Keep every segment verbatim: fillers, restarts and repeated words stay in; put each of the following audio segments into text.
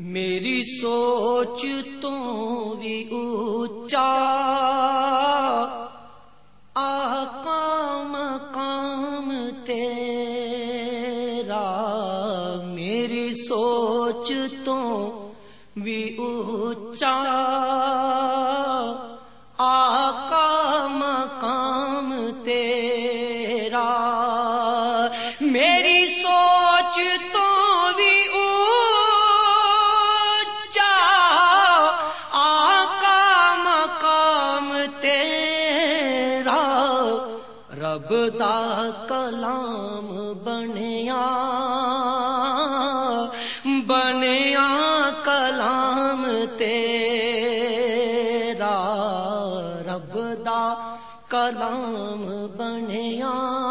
میری سوچ تو بھی اونچا آقا مقام تیرا، میری سوچ تو بھی اونچا آقا مقام تیرا، میری سوچ تو بھی اونچا آقا مقام تیرا، رب دا کلام بنیا بنیا کلام تیرا، رب دا کلام بنیا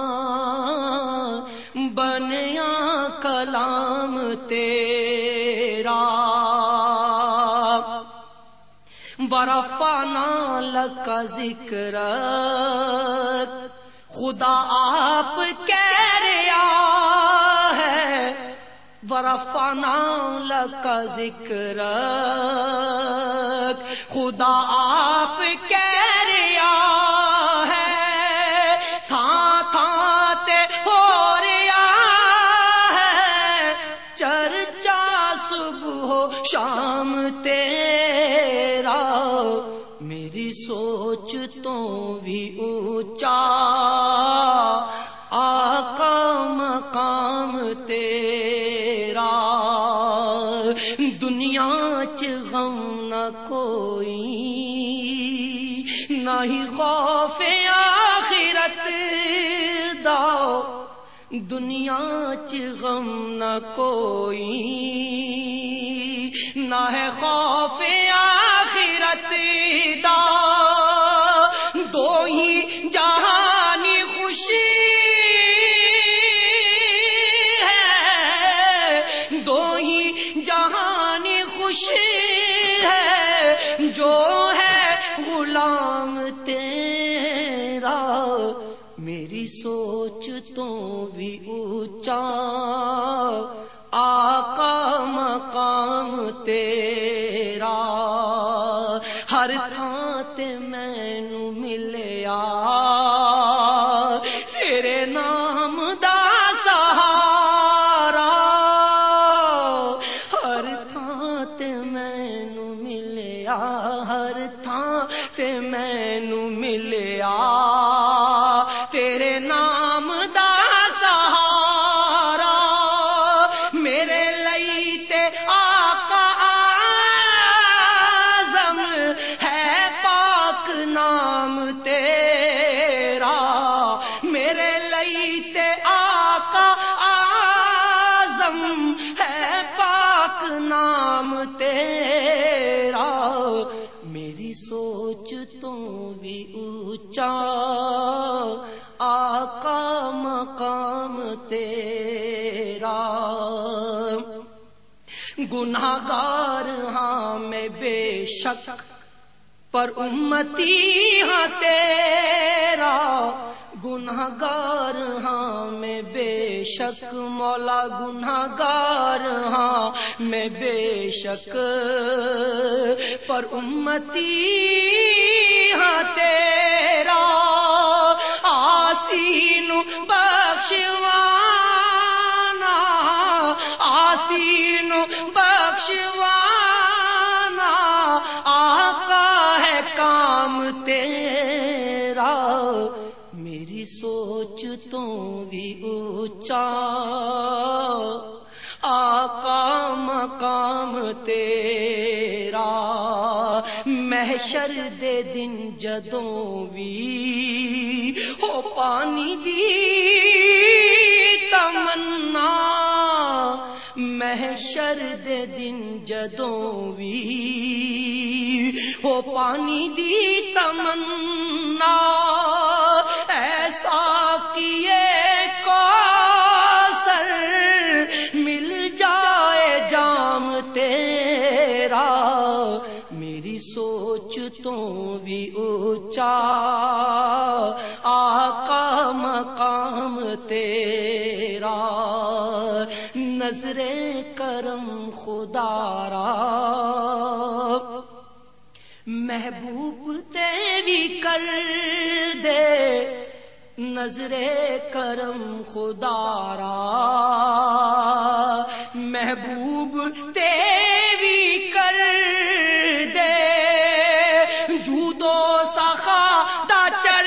بنیا کلام تیرا، ورفعنا لک ذکرک، خدا آپ کہہ رہا ہے، ورفعنا لک ذکرک، خدا آپ کہہ رہا ہے، تھاں تھاں تے ہو رہا ہے چرچا صبح و شام تیرا، میری سوچ تو بھی اونچا آقا مقام تیرا، دنیا چ غم نہ کوئی نہ ہی خوف آخرت دا، دنیا چ غم نہ کوئی نہ ہے خوف آخرت دا، دو ہی جہانی خوشی ہے، دو ہی جہانی خوشی ہے، جو ہے غلام تیرا، میری سوچ تو بھی اونچا آقا مقام تیرا، ہر تھاں تے مینوں ملیا تیرے نام دا سہارا، ہر تھاں تے مینوں ملیا ہر تھاں تے مینوں ملیا تیرے نام دا سہارا، میرے لئی تے آقا اعظم ہے پاک نام تیرا، میرے لئی تے آقا اعظم ہے پاک نام تیرا، میری سوچ تو بھی اونچا آقا مقام تیرا، گناہگار ہاں میں بے شک پر امتی ہاں تیرا، گناہگار ہاں میں بے شک مولا گناہگار ہاں میں بے شک پر امتی ہاں تیرا، آسی نو بخشوانا آسی نو بخشوانا آقا ہے کام تیرا، میری سوچ تو بھی اونچا آقا مقام تیرا، محشر دے دن جدوں بھی ہو پانی دی تمنا، محشر دے دن جدوں بھی ہو پانی دی تمنا، ایسا کیے کوثر مل جائے جام تیرا، میری سوچ تو بھی اونچا آقا مقام تیرا، نظر کرم خدا را محبوب تیری کر دے نظر کرم خدا را محبوب تیری کر دے جود و سخا دا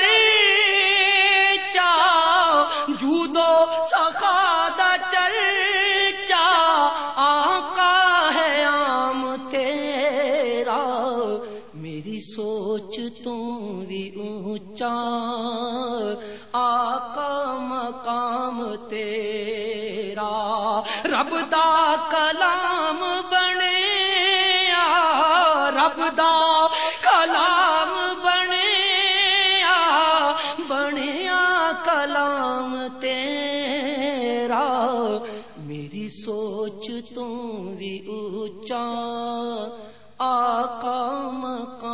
چرچا جود و سخا دا چرچا آقا ہے عام تیرا میری سوچ تو بھی اونچا آقا مقام تیرا رب دا کلام بنیا رب دا کلام بنیا بنیا کلام تیرا میری سوچ تو بھی اونچا آقا مقام